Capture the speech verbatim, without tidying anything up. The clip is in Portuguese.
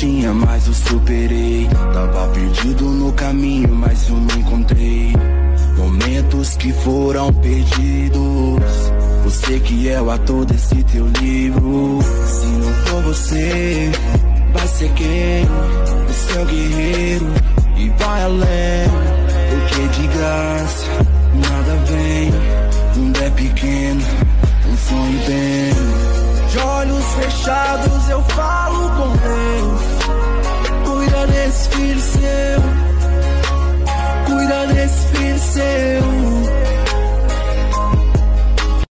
tinha, mas eu superei. Tava perdido no caminho, mas eu me encontrei. Momentos que foram perdidos. Você que é o ator desse teu livro. Se não for você, vai ser quem? Você é o guerreiro e vai além. Porque de graça nada vem. O mundo é pequeno, um sonho bem. De olhos fechados eu falo com Deus. Cuida desse filho seu. Cuida desse filho seu.